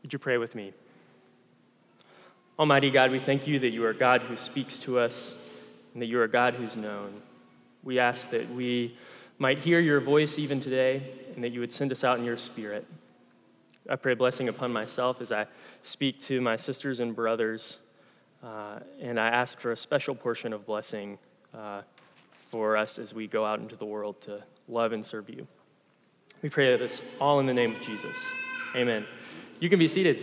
Would you pray with me? Almighty God, we thank you that you are God who speaks to us and that you are God who's known. We ask that we might hear your voice even today and that you would send us out in your Spirit. I pray a blessing upon myself as I speak to my sisters and brothers, and I ask for a special portion of blessing for us as we go out into the world to love and serve you. We pray this all in the name of Jesus. Amen. You can be seated.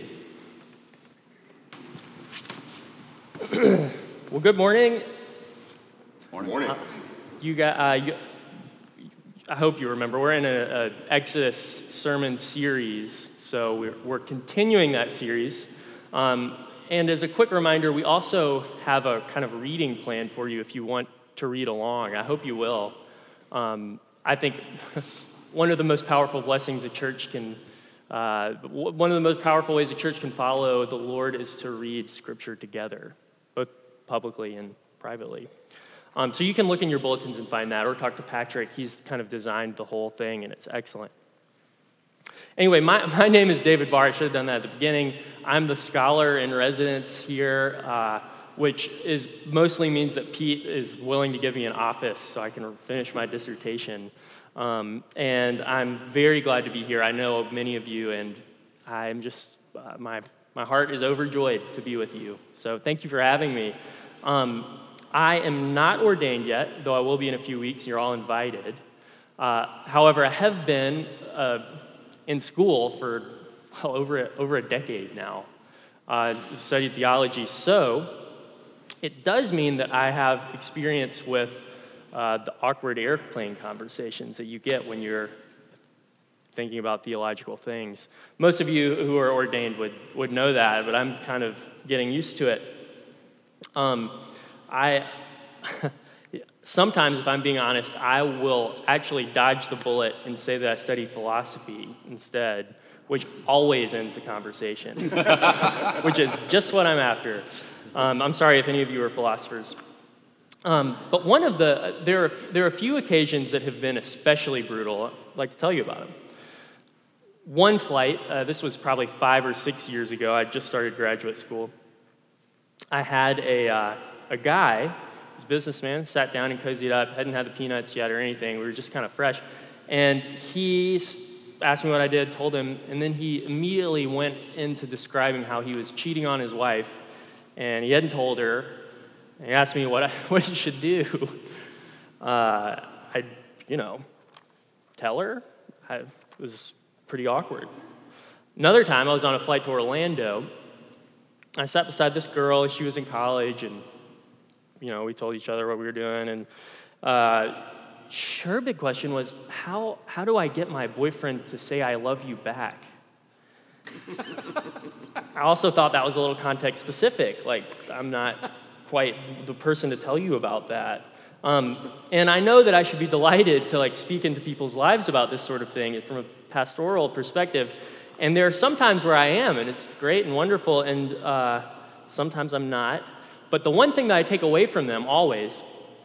Well, good morning. Morning. I hope you remember, we're in an Exodus sermon series, so we're continuing that series. And as a quick reminder, we also have a kind of reading plan for you if you want to read along. I hope you will. I think one of the most powerful blessings a church can, one of the most powerful ways a church can follow the Lord is to read Scripture together, both publicly and privately. So you can look in your bulletins and find that, or talk to Patrick. He's kind of designed the whole thing, and it's excellent. Anyway, my name is David Barr. I should have done that at the beginning. I'm the scholar in residence here, which mostly means that Pete is willing to give me an office so I can finish my dissertation. And I'm very glad to be here. I know many of you, and I'm just, my heart is overjoyed to be with you. So thank you for having me. I am not ordained yet, though I will be in a few weeks. You're all invited. However, I have been in school for over a decade now. Studied theology, so it does mean that I have experience with the awkward airplane conversations that you get when you're thinking about theological things. Most of you who are ordained would know that, but I'm kind of getting used to it. Sometimes, if I'm being honest, I will actually dodge the bullet and say that I study philosophy instead, which always ends the conversation, which is just what I'm after. I'm sorry if any of you are philosophers. But there are a few occasions that have been especially brutal. I'd like to tell you about them. One flight, this was probably 5 or 6 years ago. I just started graduate school. I had a guy, he's a businessman, sat down and cozied up, hadn't had the peanuts yet or anything. We were just kind of fresh. And he asked me what I did, told him, and then he immediately went into describing how he was cheating on his wife, and he hadn't told her. And he asked me what he should do. I'd tell her. It was pretty awkward. Another time, I was on a flight to Orlando. I sat beside this girl. She was in college, and we told each other what we were doing. And her big question was, how do I get my boyfriend to say I love you back? I also thought that was a little context specific. Like, I'm not quite the person to tell you about that. And I know that I should be delighted to speak into people's lives about this sort of thing from a pastoral perspective. And there are some times where I am, and it's great and wonderful, and sometimes I'm not. But the one thing that I take away from them always,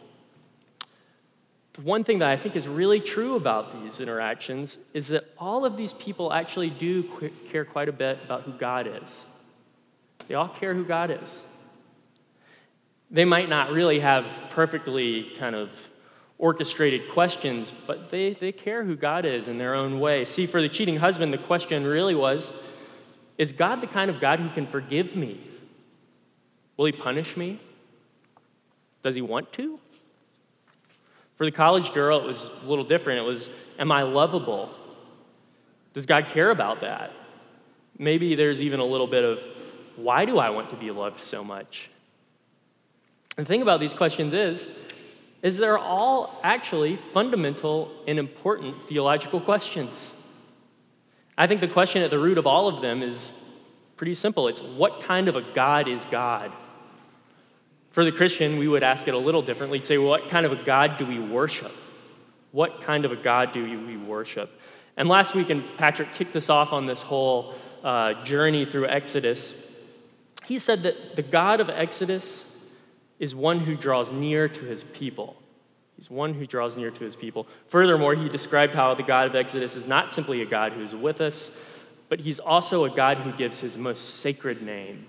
the one thing that I think is really true about these interactions is that all of these people actually do care quite a bit about who God is. They all care who God is. They might not really have perfectly kind of orchestrated questions, but they care who God is in their own way. See, for the cheating husband, the question really was, is God the kind of God who can forgive me? Will he punish me? Does he want to? For the college girl, it was a little different. It was, am I lovable? Does God care about that? Maybe there's even a little bit of, why do I want to be loved so much? And the thing about these questions is they're all actually fundamental and important theological questions. I think the question at the root of all of them is pretty simple. It's, what kind of a God is God? For the Christian, we would ask it a little differently. Say, what kind of a God do we worship? What kind of a God do we worship? And last week, and Patrick kicked us off on this whole journey through Exodus, he said that the God of Exodus is one who draws near to his people. He's one who draws near to his people. Furthermore, he described how the God of Exodus is not simply a God who's with us, but he's also a God who gives his most sacred name.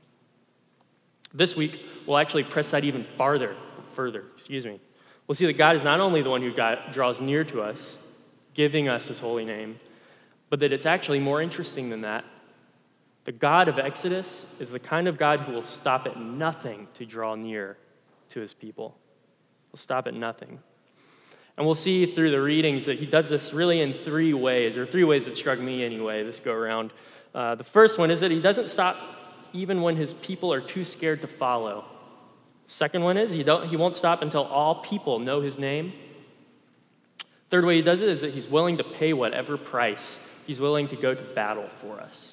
This week, we'll actually press that even further. We'll see that God is not only the one who draws near to us, giving us his holy name, but that it's actually more interesting than that. The God of Exodus is the kind of God who will stop at nothing to draw near to his people. He'll stop at nothing. And we'll see through the readings that he does this really in three ways. There are three ways that struck me anyway, this go around. The first one is that he doesn't stop even when his people are too scared to follow. Second one is he won't stop until all people know his name. Third way he does it is that he's willing to pay whatever price. He's willing to go to battle for us.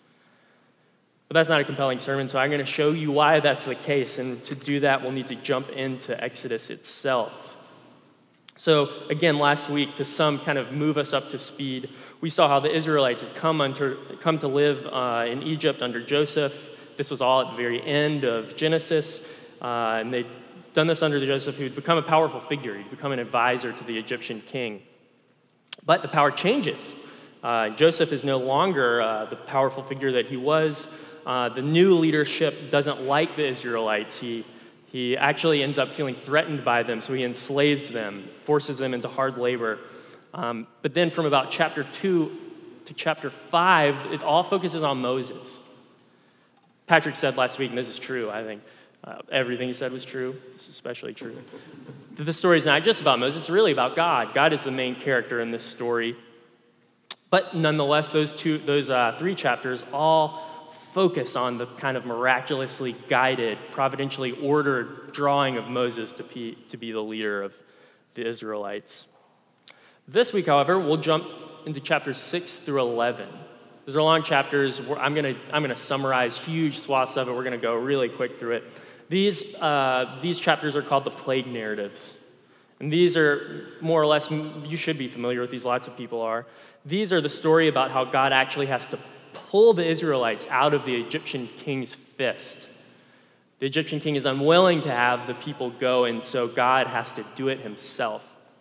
But that's not a compelling sermon, so I'm going to show you why that's the case. And to do that, we'll need to jump into Exodus itself. So again, last week, to some kind of move us up to speed, we saw how the Israelites had come to live in Egypt under Joseph. This was all at the very end of Genesis. And they'd done this under Joseph, who'd become a powerful figure. He'd become an advisor to the Egyptian king. But the power changes. Joseph is no longer the powerful figure that he was. The new leadership doesn't like the Israelites. He actually ends up feeling threatened by them, so he enslaves them, forces them into hard labor. But then from about chapter 2 to chapter 5, it all focuses on Moses. Patrick said last week, and this is true, I think, everything he said was true. This is especially true. The story is not just about Moses, it's really about God. God is the main character in this story. But nonetheless, those three chapters all focus on the kind of miraculously guided, providentially ordered drawing of Moses to be the leader of the Israelites. This week, however, we'll jump into chapters 6 through 11. Those are long chapters. I'm gonna summarize huge swaths of it. We're gonna go really quick through it. These chapters are called the plague narratives. And these are more or less, you should be familiar with these, lots of people are. These are the story about how God actually has to pull the Israelites out of the Egyptian king's fist. The Egyptian king is unwilling to have the people go, and so God has to do it himself.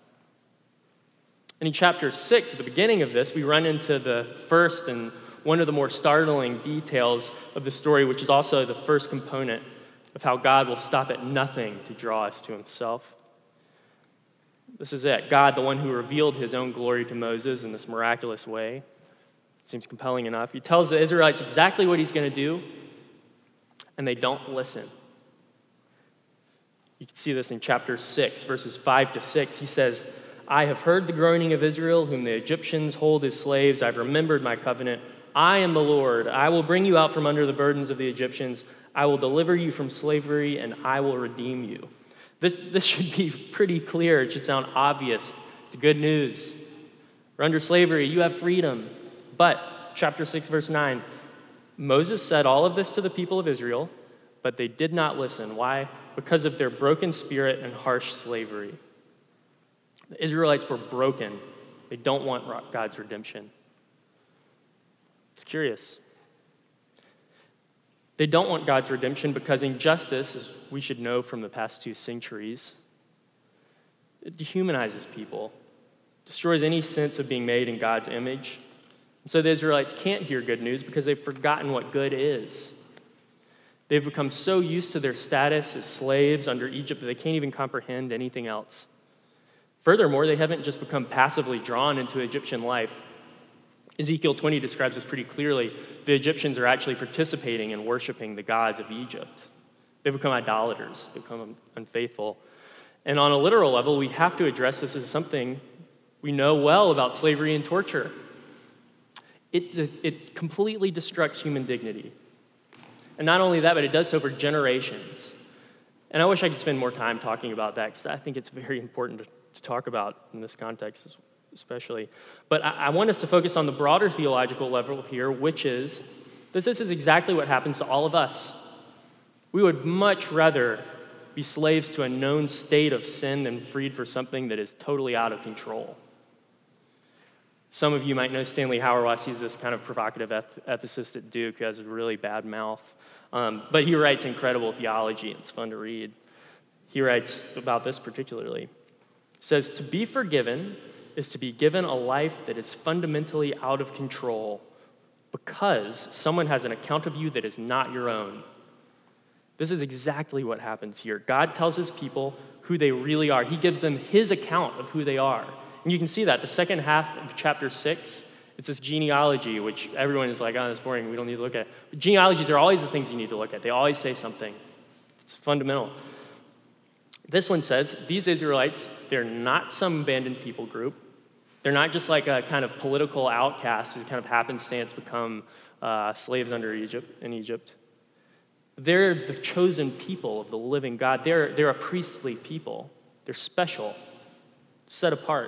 And in chapter 6, at the beginning of this, we run into the first and one of the more startling details of the story, which is also the first component of how God will stop at nothing to draw us to himself. This is it. God, the one who revealed his own glory to Moses in this miraculous way. Seems compelling enough. He tells the Israelites exactly what he's going to do, and they don't listen. You can see this in chapter 6, verses 5 to 6. He says, I have heard the groaning of Israel, whom the Egyptians hold as slaves. I've remembered my covenant. I am the Lord. I will bring you out from under the burdens of the Egyptians. I will deliver you from slavery, and I will redeem you. This should be pretty clear. It should sound obvious. It's good news. We're under slavery. You have freedom. But, chapter 6, verse 9, Moses said all of this to the people of Israel, but they did not listen. Why? Because of their broken spirit and harsh slavery. The Israelites were broken. They don't want God's redemption. It's curious. They don't want God's redemption because injustice, as we should know from the past 2 centuries, it dehumanizes people, destroys any sense of being made in God's image. And so the Israelites can't hear good news because they've forgotten what good is. They've become so used to their status as slaves under Egypt that they can't even comprehend anything else. Furthermore, they haven't just become passively drawn into Egyptian life. Ezekiel 20 describes this pretty clearly. The Egyptians are actually participating in worshiping the gods of Egypt. They've become idolaters. They've become unfaithful. And on a literal level, we have to address this as something we know well about slavery and torture. It completely destructs human dignity. And not only that, but it does so for generations. And I wish I could spend more time talking about that because I think it's very important to talk about in this context especially. But I want us to focus on the broader theological level here, which is this is exactly what happens to all of us. We would much rather be slaves to a known state of sin than freed for something that is totally out of control. Some of you might know Stanley Hauerwas. He's this kind of provocative ethicist at Duke who has a really bad mouth. But he writes incredible theology. It's fun to read. He writes about this particularly. He says, to be forgiven is to be given a life that is fundamentally out of control, because someone has an account of you that is not your own. This is exactly what happens here. God tells his people who they really are. He gives them his account of who they are. And you can see that. The second half of chapter 6, it's this genealogy, which everyone is like, oh, that's boring. We don't need to look at it. But genealogies are always the things you need to look at. They always say something. It's fundamental. This one says, these Israelites, they're not some abandoned people group. They're not just like a kind of political outcast who kind of happenstance become slaves in Egypt. They're the chosen people of the living God. They're a priestly people. They're special, set apart.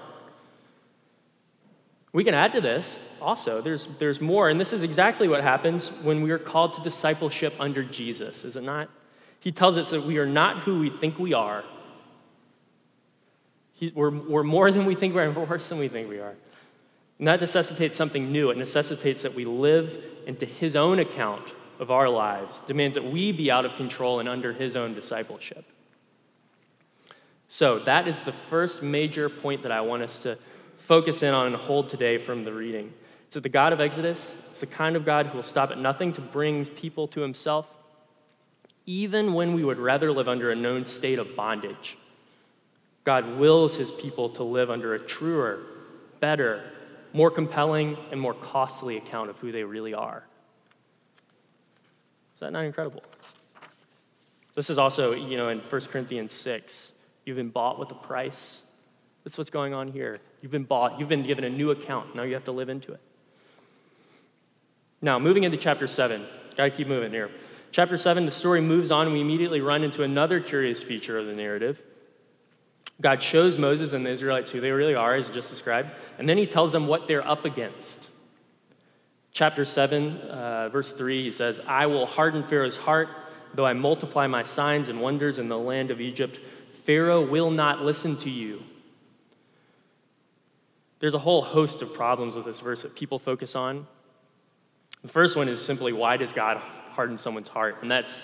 We can add to this also. There's more, and this is exactly what happens when we are called to discipleship under Jesus, is it not? He tells us that we are not who we think we are. We're more than we think we are, and we're worse than we think we are. And that necessitates something new. It necessitates that we live into his own account of our lives, demands that we be out of control and under his own discipleship. So that is the first major point that I want us to focus in on and hold today from the reading. It's that the God of Exodus is the kind of God who will stop at nothing to bring people to himself, even when we would rather live under a known state of bondage. God wills his people to live under a truer, better, more compelling, and more costly account of who they really are. Is that not incredible? This is also, in 1 Corinthians 6, you've been bought with a price. That's what's going on here. You've been bought. You've been given a new account. Now you have to live into it. Now, moving into chapter 7. Got to keep moving here. Chapter 7, the story moves on, and we immediately run into another curious feature of the narrative. God shows Moses and the Israelites who they really are, as just described, and then he tells them what they're up against. Chapter 7, verse 3, he says, I will harden Pharaoh's heart, though I multiply my signs and wonders in the land of Egypt. Pharaoh will not listen to you. There's a whole host of problems with this verse that people focus on. The first one is simply, why does God harden someone's heart? And that's,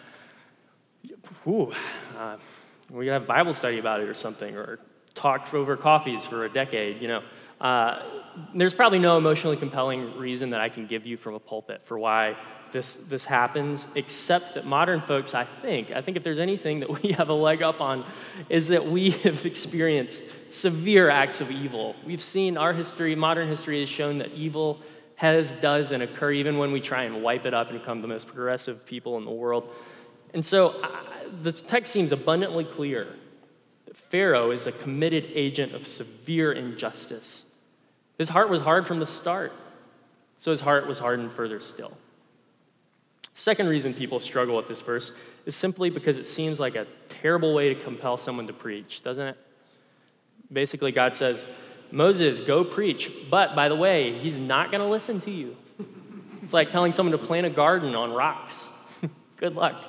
we could have Bible study about it or something, or talk over coffees for a decade, There's probably no emotionally compelling reason that I can give you from a pulpit for why this happens, except that modern folks, I think if there's anything that we have a leg up on, is that we have experienced severe acts of evil. We've seen our history, modern history has shown that evil does, and occur even when we try and wipe it up and become the most progressive people in the world. And so this text seems abundantly clear that Pharaoh is a committed agent of severe injustice. His heart was hard from the start, so his heart was hardened further still. Second reason people struggle with this verse is simply because it seems like a terrible way to compel someone to preach, doesn't it? Basically, God says, Moses, go preach, but by the way, he's not going to listen to you. It's like telling someone to plant a garden on rocks. Good luck.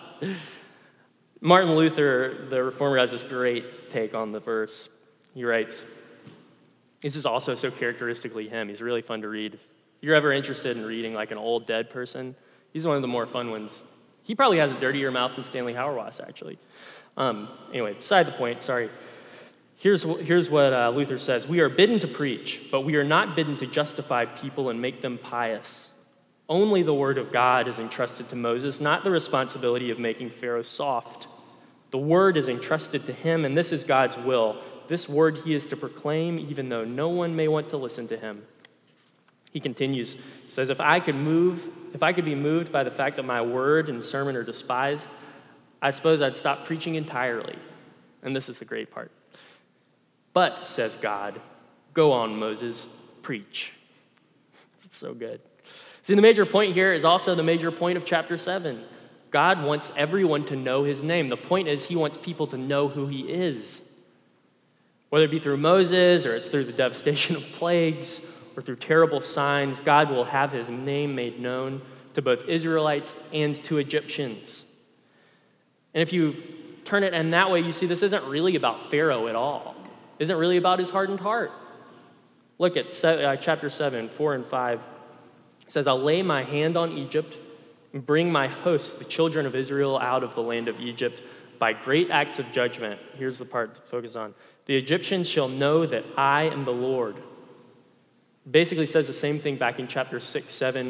Martin Luther, the reformer, has this great take on the verse. He writes, this is also so characteristically him. He's really fun to read. If you're ever interested in reading like an old dead person, he's one of the more fun ones. He probably has a dirtier mouth than Stanley Hauerwas, actually. Anyway, beside the point, sorry. Here's what Luther says. We are bidden to preach, but we are not bidden to justify people and make them pious. Only the word of God is entrusted to Moses, not the responsibility of making Pharaoh soft. The word is entrusted to him, and this is God's will. This word he is to proclaim, even though no one may want to listen to him. He continues, he says, if I could be moved by the fact that my word and sermon are despised, I suppose I'd stop preaching entirely. And this is the great part. But, says God, go on, Moses, preach. It's so good. See, the major point here is also the major point of chapter 7. God wants everyone to know his name. The point is he wants people to know who he is. Whether it be through Moses, or it's through the devastation of plagues, or through terrible signs, God will have his name made known to both Israelites and to Egyptians. And if you turn it in that way, you see this isn't really about Pharaoh at all. It isn't really about his hardened heart. Look at chapter 7, 4 and 5. It says, I'll lay my hand on Egypt and bring my hosts, the children of Israel, out of the land of Egypt by great acts of judgment. Here's the part to focus on. The Egyptians shall know that I am the Lord. Basically says the same thing back in chapter 6, 7,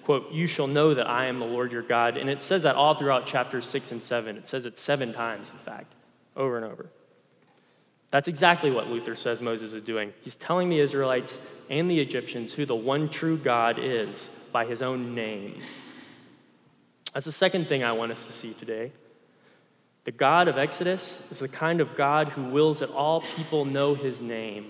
quote, "You shall know that I am the Lord your God." And it says that all throughout chapters 6 and 7. It says it 7 times, in fact, over and over. That's exactly what Luther says Moses is doing. He's telling the Israelites and the Egyptians who the one true God is by his own name. That's the second thing I want us to see today. The God of Exodus is the kind of God who wills that all people know his name.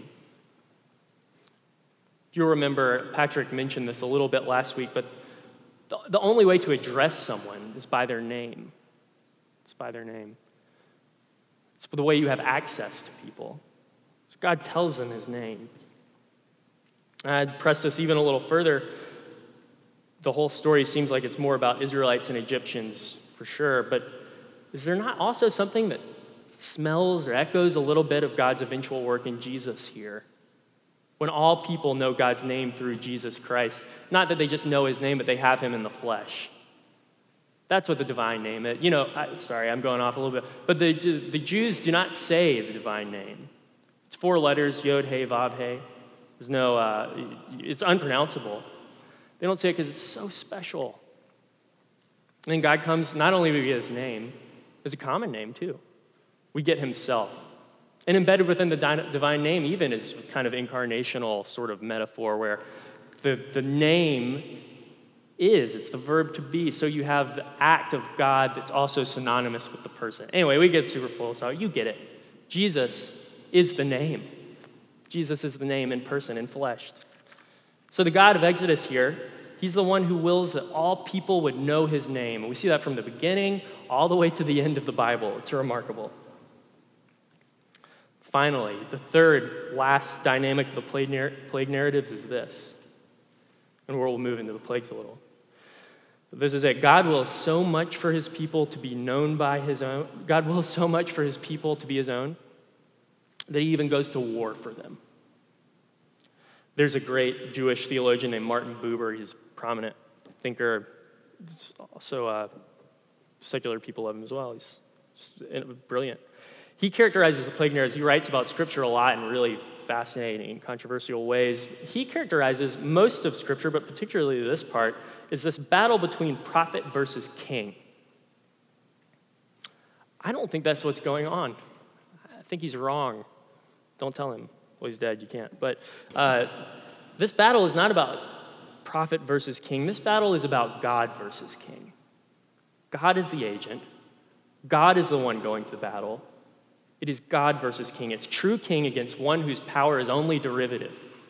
If you remember, Patrick mentioned this a little bit last week, but the only way to address someone is by their name. It's by their name. It's the way you have access to people. So God tells them his name. I'd press this even a little further. The whole story seems like it's more about Israelites and Egyptians, for sure, but is there not also something that smells or echoes a little bit of God's eventual work in Jesus here? When all people know God's name through Jesus Christ, not that they just know his name, but they have him in the flesh. That's what the divine name is. Sorry, I'm going off a little bit, but the Jews do not say the divine name. It's 4 letters, Yod, He, Vav, He. There's no, it's unpronounceable. They don't say it because it's so special. And then God comes, not only do we get his name, it's a common name too. We get himself. And embedded within the divine name even is kind of incarnational sort of metaphor where the name it's the verb to be. So you have the act of God that's also synonymous with the person. Anyway, we get super full, so you get it. Jesus is the name. Jesus is the name in person, in flesh. So the God of Exodus here, he's the one who wills that all people would know his name. And we see that from the beginning all the way to the end of the Bible. It's remarkable. Finally, the third, last dynamic of the plague narratives is this. And we'll move into the plagues a little. This is it. God wills so much for his people to be known by his own. God wills so much for his people to be his own that he even goes to war for them. There's a great Jewish theologian named Martin Buber. He's a prominent thinker. Also, secular people love him as well. He's just brilliant. He characterizes the plague narratives. He writes about Scripture a lot in really fascinating, controversial ways. He characterizes most of Scripture, but particularly this part, is this battle between prophet versus king. I don't think that's what's going on. I think he's wrong. Don't tell him. Well, he's dead, you can't. But this battle is not about prophet versus king. This battle is about God versus king. God is the agent. God is the one going to the battle. It is God versus king. It's true king against one whose power is only derivative.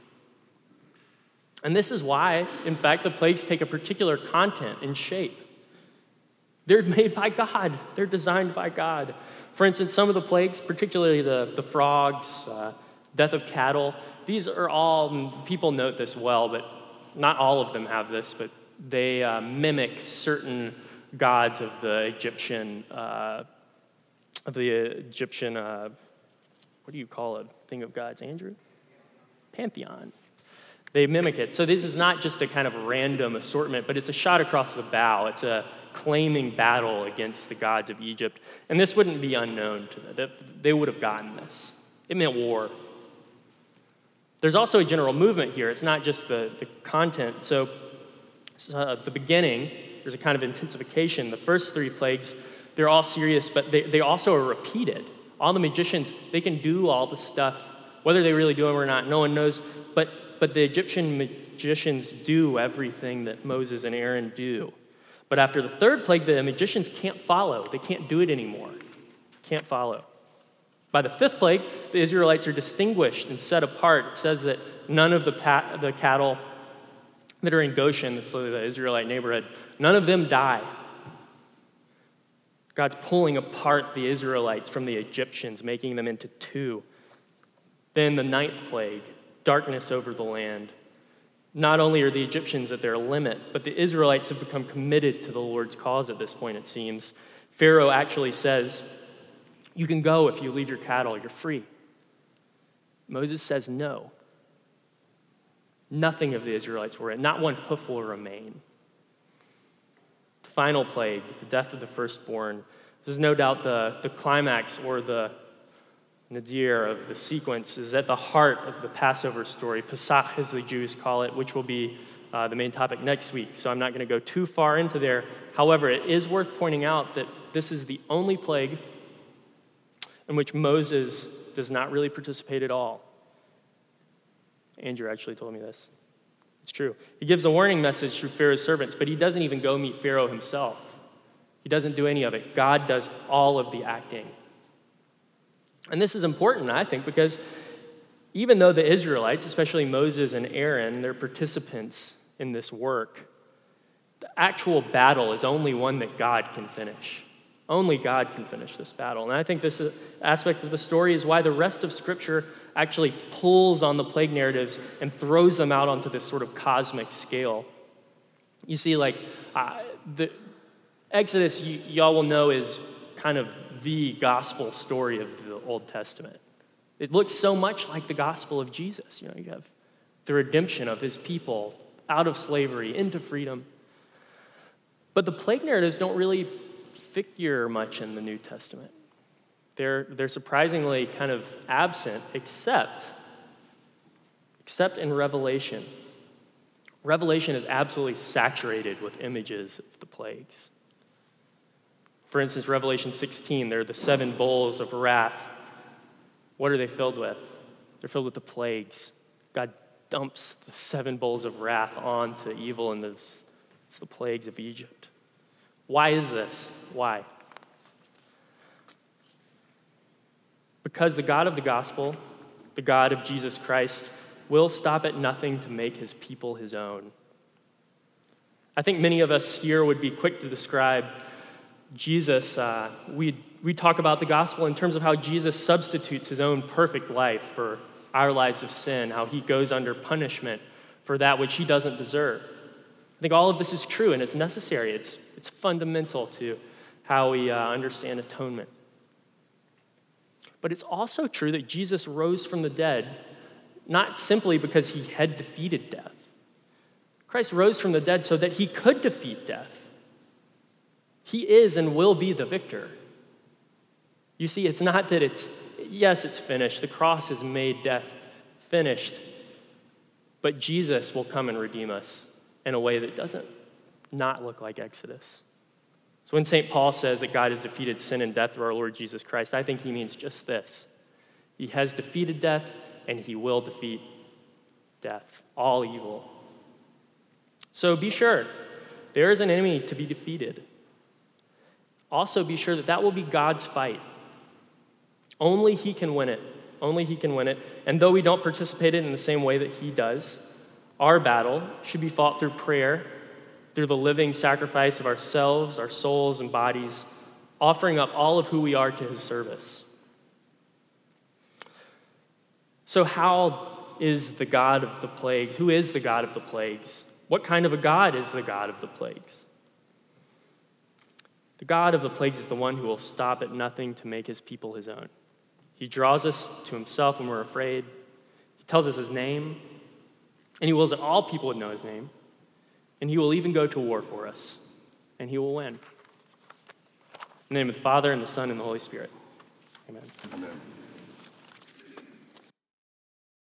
And this is why, in fact, the plagues take a particular content and shape. They're made by God. They're designed by God. For instance, some of the plagues, particularly the frogs, death of cattle, these are all, people note this well, but not all of them have this, but they mimic certain gods of the Egyptian, what do you call it? Thing of gods, Andrew? Pantheon. They mimic it. So this is not just a kind of random assortment, but it's a shot across the bow. It's a claiming battle against the gods of Egypt. And this wouldn't be unknown to them. They would have gotten this. It meant war. There's also a general movement here. It's not just the content. So at the beginning, there's a kind of intensification. The first 3 plagues, they're all serious, but they also are repeated. All the magicians, they can do all the stuff. Whether they really do them or not, no one knows. But the Egyptian magicians do everything that Moses and Aaron do. But after the 3rd plague, the magicians can't follow. They can't do it anymore. Can't follow. By the 5th plague, the Israelites are distinguished and set apart. It says that none of the cattle that are in Goshen, that's the Israelite neighborhood, none of them die. God's pulling apart the Israelites from the Egyptians, making them into 2. Then the 9th plague, darkness over the land. Not only are the Egyptians at their limit, but the Israelites have become committed to the Lord's cause at this point, it seems. Pharaoh actually says, "You can go if you leave your cattle, you're free." Moses says no. Nothing of the Israelites will remain. Not one hoof will remain. The final plague, the death of the firstborn. This is no doubt the climax or the nadir of the sequence, is at the heart of the Passover story, Pesach as the Jews call it, which will be the main topic next week, so I'm not going to go too far into there. However, it is worth pointing out that this is the only plague in which Moses does not really participate at all. Andrew actually told me this. It's true. He gives a warning message through Pharaoh's servants, but he doesn't even go meet Pharaoh himself. He doesn't do any of it. God does all of the acting. And this is important, I think, because even though the Israelites, especially Moses and Aaron, they're participants in this work, the actual battle is only one that God can finish. Only God can finish this battle. And I think this aspect of the story is why the rest of Scripture actually pulls on the plague narratives and throws them out onto this sort of cosmic scale. You see, the Exodus, y'all will know, is kind of the gospel story of the Old Testament. It looks so much like the gospel of Jesus. You have the redemption of his people out of slavery into freedom. But the plague narratives don't really figure much in the New Testament. They're surprisingly kind of absent, except in Revelation. Revelation is absolutely saturated with images of the plagues. For instance, Revelation 16, they're the 7 bowls of wrath. What are they filled with? They're filled with the plagues. God dumps the 7 bowls of wrath onto evil, and it's the plagues of Egypt. Why is this? Why? Because the God of the gospel, the God of Jesus Christ, will stop at nothing to make his people his own. I think many of us here would be quick to describe Jesus. We talk about the gospel in terms of how Jesus substitutes his own perfect life for our lives of sin, how he goes under punishment for that which he doesn't deserve. I think all of this is true, and it's necessary. It's fundamental to how we understand atonement. But it's also true that Jesus rose from the dead, not simply because he had defeated death. Christ rose from the dead so that he could defeat death. He is and will be the victor. You see, it's not that it's finished. The cross has made death finished. But Jesus will come and redeem us in a way that doesn't not look like Exodus. So when St. Paul says that God has defeated sin and death through our Lord Jesus Christ, I think he means just this. He has defeated death, and he will defeat death, all evil. So be sure, there is an enemy to be defeated. Also be sure that will be God's fight. Only he can win it. Only he can win it. And though we don't participate in it in the same way that he does, our battle should be fought through prayer, through the living sacrifice of ourselves, our souls, and bodies, offering up all of who we are to his service. So how is the God of the plague? Who is the God of the plagues? What kind of a God is the God of the plagues? The God of the plagues is the one who will stop at nothing to make his people his own. He draws us to himself when we're afraid. He tells us his name, and he wills that all people would know his name. And he will even go to war for us, and he will win. In the name of the Father, and the Son, and the Holy Spirit. Amen. Amen.